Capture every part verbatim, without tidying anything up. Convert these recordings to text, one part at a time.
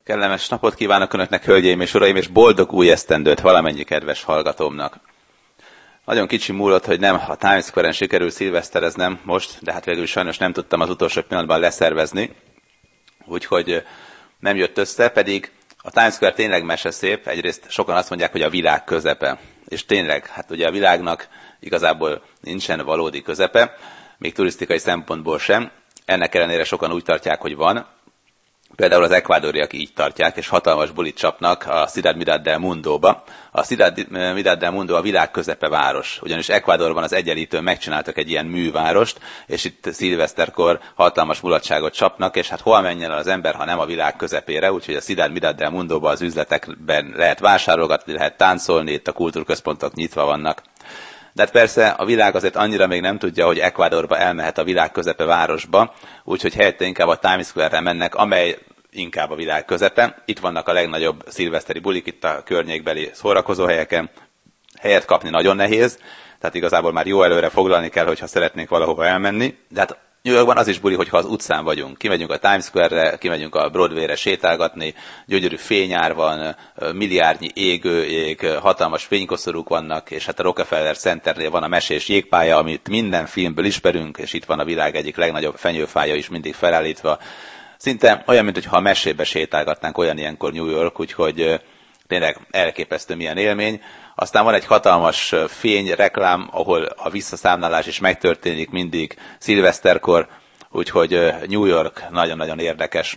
Kellemes napot kívánok Önöknek, hölgyeim és uraim, és boldog új esztendőt valamennyi kedves hallgatómnak. Nagyon kicsi múlott, hogy nem a Times Square-en sikerül szilvesztereznem most, de hát végül sajnos nem tudtam az utolsó pillanatban leszervezni, úgyhogy nem jött össze, pedig a Times Square tényleg meseszép. Egyrészt sokan azt mondják, hogy a világ közepe, és tényleg, hát ugye a világnak igazából nincsen valódi közepe, még turisztikai szempontból sem, ennek ellenére sokan úgy tartják, hogy van. Például az ekvádoriak így tartják, és hatalmas bulit csapnak a Ciudad Midad del Mundóba. A Ciudad Midad del Mundo a világ közepe város, ugyanis Ekvádorban az Egyenlítőn megcsináltak egy ilyen művárost, és itt szilveszterkor hatalmas mulatságot csapnak, és hát hol menjen el az ember, ha nem a világ közepére, úgyhogy a Ciudad Midad del Mundóba az üzletekben lehet vásárolgatni, lehet táncolni, itt a kultúrközpontok nyitva vannak. De hát persze a világ azért annyira még nem tudja, hogy Ekvádorba elmehet a világ közepe városba, úgyhogy helyette inkább a Times Square-re mennek, amely inkább a világ közepe. Itt vannak a legnagyobb szilveszteri bulik, itt a környékbeli szórakozóhelyeken. Helyet kapni nagyon nehéz, tehát igazából már jó előre foglalni kell, hogyha szeretnénk valahova elmenni. De hát New Yorkban az is buli, hogyha az utcán vagyunk. Kimegyünk a Times Square-re, kimegyünk a Broadway-re sétálgatni, gyönyörű fényár van, milliárdnyi égő ég, hatalmas fénykoszorúk vannak, és hát a Rockefeller Centernél van a mesés jégpálya, amit minden filmből ismerünk, és itt van a világ egyik legnagyobb fenyőfája is mindig felállítva. Szinte olyan, mintha a mesébe sétálgatnánk, olyan ilyenkor New York, úgyhogy tényleg elképesztő milyen élmény. Aztán van egy hatalmas fényreklám, ahol a visszaszámlálás is megtörténik mindig szilveszterkor, úgyhogy New York nagyon-nagyon érdekes.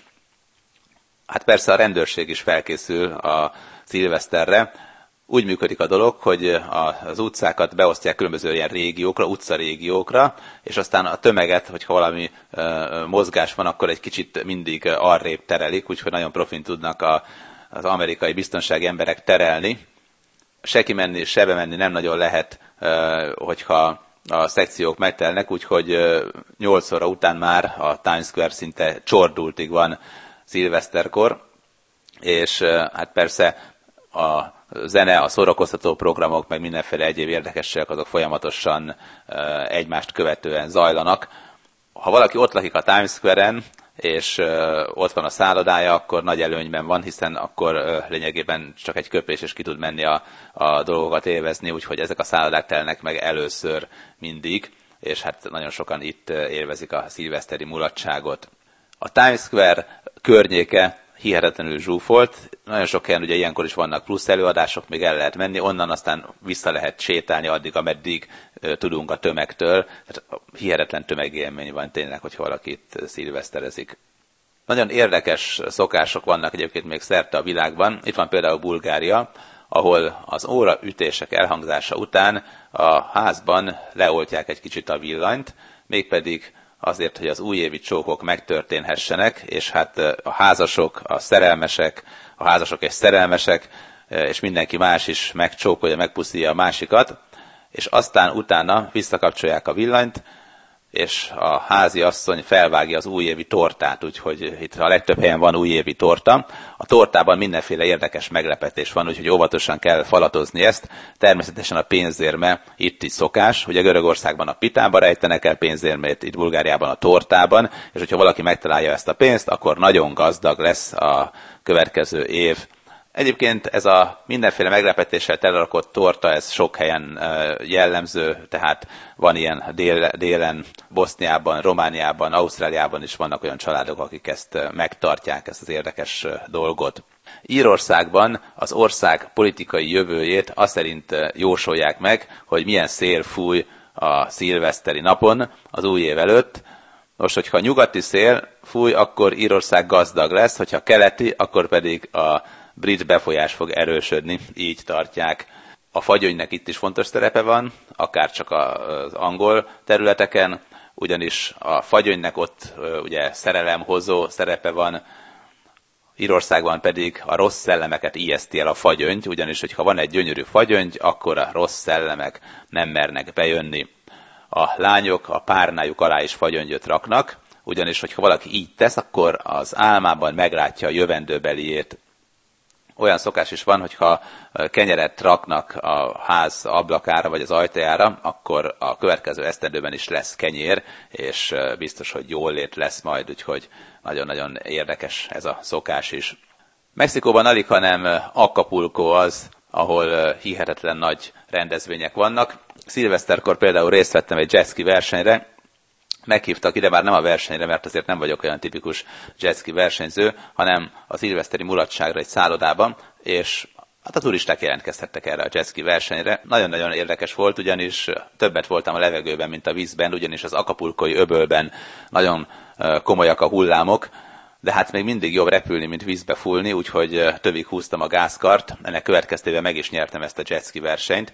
Hát persze a rendőrség is felkészül a szilveszterre. Úgy működik a dolog, hogy az utcákat beosztják különböző ilyen régiókra, utcarégiókra, és aztán a tömeget, hogyha valami mozgás van, akkor egy kicsit mindig arrébb terelik, úgyhogy nagyon profin tudnak a, az amerikai biztonsági emberek terelni. Se kimenni, se bemenni nem nagyon lehet, hogyha a szekciók megtelnek, úgyhogy nyolc óra után már a Times Square szinte csordultig van szilveszterkor, és hát persze a zene, a szórakoztató programok, meg mindenféle egyéb érdekességek, azok folyamatosan egymást követően zajlanak. Ha valaki ott lakik a Times Square-en, és ott van a szállodája, akkor nagy előnyben van, hiszen akkor lényegében csak egy köpés, és ki tud menni a, a dolgokat élvezni, úgyhogy ezek a szállodák telnek meg először mindig, és hát nagyon sokan itt élvezik a szilveszteri mulatságot. A Times Square környéke hihetetlenül zsúfolt, nagyon sok helyen ugye ilyenkor is vannak plusz előadások, még el lehet menni, onnan aztán vissza lehet sétálni addig, ameddig uh, tudunk a tömegtől. Tehát hihetetlen tömegélmény van tényleg, hogyha valaki itt szilveszterezik. Nagyon érdekes szokások vannak egyébként még szerte a világban. Itt van például Bulgária, ahol az óraütések elhangzása után a házban leoltják egy kicsit a villanyt, mégpedig azért, hogy az újévi csókok megtörténhessenek, és hát a házasok, a szerelmesek, a házasok és szerelmesek, és mindenki más is megcsókolja, megpuszilja a másikat, és aztán utána visszakapcsolják a villanyt, és a házi asszony felvágja az újévi tortát, úgyhogy itt a legtöbb helyen van újévi torta. A tortában mindenféle érdekes meglepetés van, úgyhogy óvatosan kell falatozni ezt. Természetesen a pénzérme itt is szokás, ugye Görögországban a pitába rejtenek el pénzérmét, itt Bulgáriában a tortában, és hogyha valaki megtalálja ezt a pénzt, akkor nagyon gazdag lesz a következő év. Egyébként ez a mindenféle meglepetéssel telerakott torta, ez sok helyen jellemző, tehát van ilyen dél, délen, Boszniában, Romániában, Ausztráliában is vannak olyan családok, akik ezt megtartják, ezt az érdekes dolgot. Írországban az ország politikai jövőjét azt szerint jósolják meg, hogy milyen szél fúj a szilveszteri napon, az új év előtt. Nos, hogyha nyugati szél fúj, akkor Írország gazdag lesz, hogyha keleti, akkor pedig a brit befolyás fog erősödni, így tartják. A fagyönynek itt is fontos szerepe van, akár csak az angol területeken, ugyanis a fagyönynek ott ugye szerelemhozó szerepe van, Írországban pedig a rossz szellemeket ijeszti el a fagyöngy, ugyanis hogyha van egy gyönyörű fagyöngy, akkor a rossz szellemek nem mernek bejönni. A lányok a párnájuk alá is fagyöngyöt raknak, ugyanis hogyha valaki így tesz, akkor az álmában meglátja a jövendőbeliét. Olyan szokás is van, hogyha kenyeret raknak a ház ablakára vagy az ajtajára, akkor a következő esztendőben is lesz kenyér, és biztos, hogy jól lét lesz majd, úgyhogy nagyon-nagyon érdekes ez a szokás is. Mexikóban alig, hanem Acapulco az, ahol hihetetlen nagy rendezvények vannak. Szilveszterkor például részt vettem egy jetski versenyre, meghívtak ide, bár nem a versenyre, mert azért nem vagyok olyan tipikus jetski versenyző, hanem a szilveszteri mulatságra egy szállodában, és hát a turisták jelentkezhettek erre a jetski versenyre. Nagyon-nagyon érdekes volt, ugyanis többet voltam a levegőben, mint a vízben, ugyanis az acapulcói öbölben nagyon komolyak a hullámok, de hát még mindig jobb repülni, mint vízbe fúlni, úgyhogy tövig húztam a gázkart, ennek következtében meg is nyertem ezt a jetski versenyt.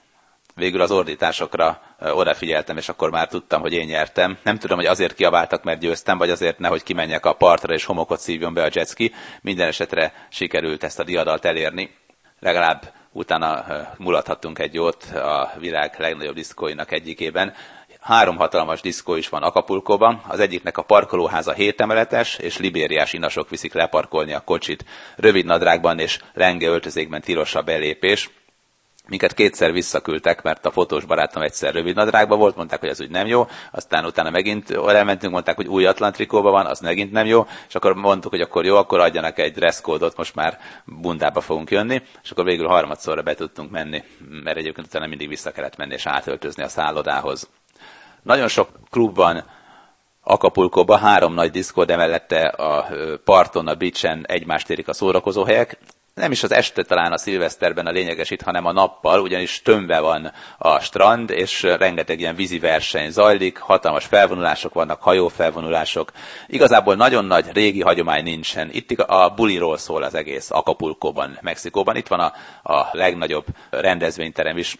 Végül az ordításokra odafigyeltem, és akkor már tudtam, hogy én nyertem. Nem tudom, hogy azért kiabáltak, mert győztem, vagy azért nehogy kimenjek a partra, és homokot szívjon be a jetski. Minden esetre sikerült ezt a diadalt elérni. Legalább utána mulathattunk egy jót a világ legnagyobb diszkóinak egyikében. Három hatalmas diszkó is van Acapulcóban, az egyiknek a parkolóháza hét emeletes, és libériás inasok viszik leparkolni a kocsit. Rövid nadrágban és lenge öltözékben tilos a belépés. Minket kétszer visszaküldtek, mert a fotós barátom egyszer rövid nadrágban volt, mondták, hogy ez úgy nem jó, aztán utána megint elmentünk, mondták, hogy új atlantrikóban van, az megint nem jó, és akkor mondtuk, hogy akkor jó, akkor adjanak egy dresszkódot, most már bundába fogunk jönni, és akkor végül harmadszorra be tudtunk menni, mert egyébként utána mindig vissza kellett menni és átöltözni a szállodához. Nagyon sok klubban Acapulcóban három nagy diszkó, de mellette a parton, a beachen egymást érik a szórakozóhelyek. Nem is az este talán a szilveszterben a lényeges itt, hanem a nappal, ugyanis tömve van a strand, és rengeteg ilyen vízi verseny zajlik, hatalmas felvonulások vannak, hajófelvonulások. Igazából nagyon nagy régi hagyomány nincsen. Itt a buliról szól az egész Acapulcóban, Mexikóban. Itt van a, a legnagyobb rendezvényterem is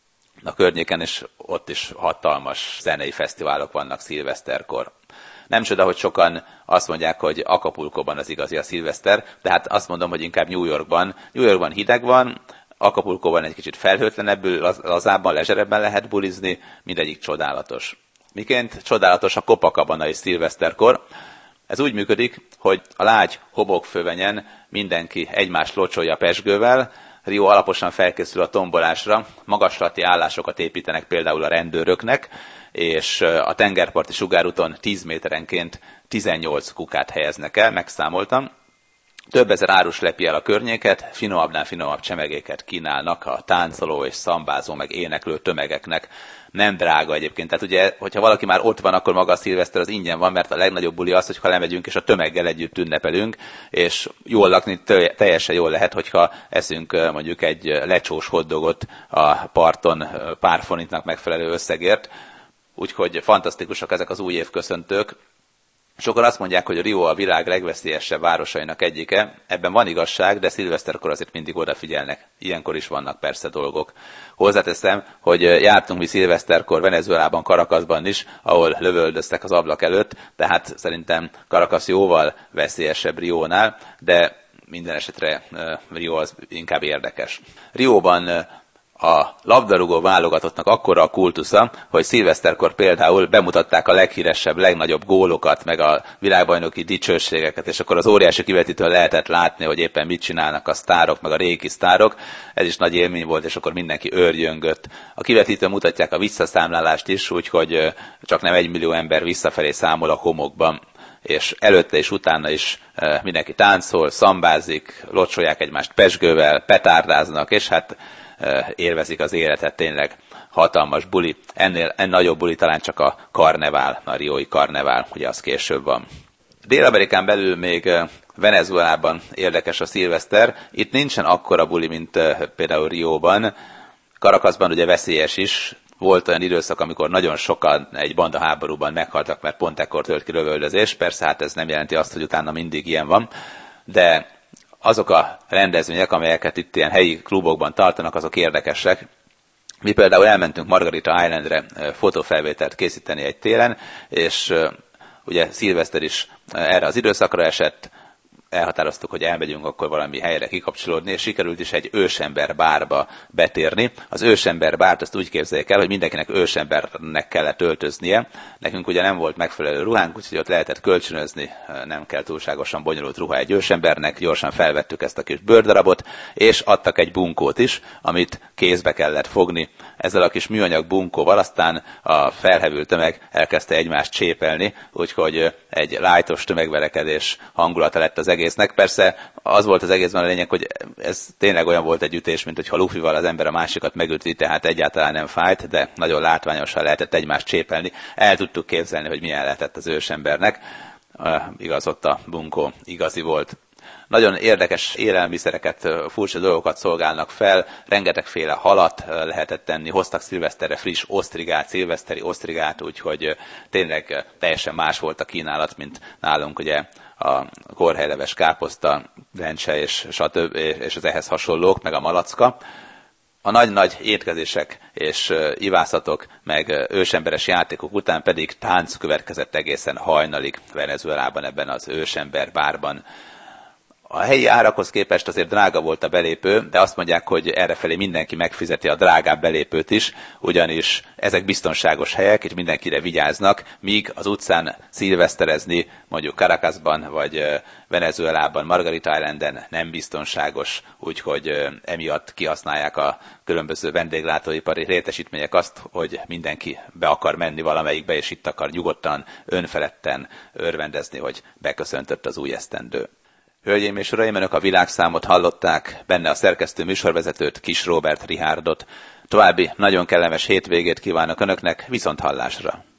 a környéken, és ott is hatalmas zenei fesztiválok vannak szilveszterkor. Nem csoda, hogy sokan azt mondják, hogy Acapulcóban az igazi a szilveszter, de hát azt mondom, hogy inkább New Yorkban. New Yorkban hideg van, Acapulcóban egy kicsit felhőtlenebbül, lazábban, lezserebben lehet bulizni, mindegyik csodálatos. Miként csodálatos a Copacabana és szilveszterkor. Ez úgy működik, hogy a lágy homokfövenyen mindenki egymást locsolja pezsgővel, Rio alaposan felkészül a tombolásra, magaslati állásokat építenek például a rendőröknek, és a tengerparti sugárúton tíz méterenként tizennyolc kukát helyeznek el, megszámoltam. Több ezer árus lepi el a környéket, finomabbnál finomabb csemegéket kínálnak a táncoló és szambázó meg éneklő tömegeknek. Nem drága egyébként, tehát ugye, hogyha valaki már ott van, akkor maga a szilveszter az ingyen van, mert a legnagyobb buli az, hogyha lemegyünk és a tömeggel együtt ünnepelünk, és jól lakni teljesen jól lehet, hogyha eszünk mondjuk egy lecsós hotdogot a parton pár forintnak megfelelő összegért. Úgyhogy fantasztikusak ezek az új évköszöntők. Sokan azt mondják, hogy Rio a világ legveszélyesebb városainak egyike. Ebben van igazság, de szilveszterkor azért mindig odafigyelnek. Ilyenkor is vannak persze dolgok. Hozzáteszem, hogy jártunk mi szilveszterkor Venezuelában, Caracasban is, ahol lövöldöztek az ablak előtt, tehát szerintem Caracas jóval veszélyesebb Riónál, de minden esetre Rio az inkább érdekes. Rióban a labdarúgó válogatottnak akkora a kultusza, hogy szilveszterkor például bemutatták a leghíresebb, legnagyobb gólokat, meg a világbajnoki dicsőségeket, és akkor az óriási kivetítőn lehetett látni, hogy éppen mit csinálnak a sztárok, meg a régi sztárok. Ez is nagy élmény volt, és akkor mindenki őrjöngött. A kivetítőn mutatják a visszaszámlálást is, úgyhogy csak nem egy millió ember visszafelé számol a homokban, és előtte és utána is mindenki táncol, szambázik, locsolják egymást pezsgővel, petárdáznak, és hát élvezik az életet, tényleg hatalmas buli. Ennél ennél nagyobb buli talán csak a karnevál, a riói karnevál, ugye az később van. Dél-Amerikán belül még Venezuelában érdekes a szilveszter. Itt nincsen akkora buli, mint például Rióban. Caracasban ugye veszélyes is. Volt olyan időszak, amikor nagyon sokan egy bandaháborúban meghaltak, mert pont ekkor tört ki lövöldözés. Persze hát ez nem jelenti azt, hogy utána mindig ilyen van, de azok a rendezvények, amelyeket itt ilyen helyi klubokban tartanak, azok érdekesek. Mi például elmentünk Margarita Islandre fotófelvételt készíteni egy télen, és ugye szilveszter is erre az időszakra esett, elhatároztuk, hogy elmegyünk akkor valami helyre kikapcsolódni, és sikerült is egy ősember bárba betérni. Az ősember bárt azt úgy képzeljék el, hogy mindenkinek ősembernek kellett öltöznie. Nekünk ugye nem volt megfelelő ruhánk, úgyhogy ott lehetett kölcsönözni, nem kell túlságosan bonyolult ruha egy ősembernek. Gyorsan felvettük ezt a kis bőrdarabot, és adtak egy bunkót is, amit kézbe kellett fogni. Ezzel a kis műanyag bunkóval aztán a felhevült tömeg elkezdte egymást csépelni, úgyhogy egy lájtos tömegverekedés hangulata lett az egésznek. Persze az volt az egészben a lényeg, hogy ez tényleg olyan volt egy ütés, mint hogyha lufival az ember a másikat megüti, tehát egyáltalán nem fájt, de nagyon látványosan lehetett egymást csépelni. El tudtuk képzelni, hogy milyen lehetett az ősembernek. Igaz, ott a bunkó igazi volt. Nagyon érdekes élelmiszereket, furcsa dolgokat szolgálnak fel, rengetegféle halat lehetett tenni, hoztak szilveszterre friss osztrigát, szilveszteri osztrigát, úgyhogy tényleg teljesen más volt a kínálat, mint nálunk ugye a korhelyleves káposzta, lencse és, stb. És az ehhez hasonlók, meg a malacka. A nagy-nagy étkezések és ivászatok, meg ősemberes játékok után pedig tánc következett egészen hajnalig Venezuelában, ebben az ősember bárban. A helyi árakhoz képest azért drága volt a belépő, de azt mondják, hogy errefelé mindenki megfizeti a drágább belépőt is, ugyanis ezek biztonságos helyek, és mindenkire vigyáznak, míg az utcán szilveszterezni, mondjuk Caracasban vagy Venezuelában, Margarita Islanden nem biztonságos, úgyhogy emiatt kihasználják a különböző vendéglátóipari létesítmények azt, hogy mindenki be akar menni valamelyikbe, és itt akar nyugodtan, önfeledten örvendezni, hogy beköszöntött az új esztendő. Hölgyeim és uraim, önök a világszámot hallották, benne a szerkesztő műsorvezetőt, Kis Róbert Rihárdot. További nagyon kellemes hétvégét kívánok önöknek, viszont hallásra!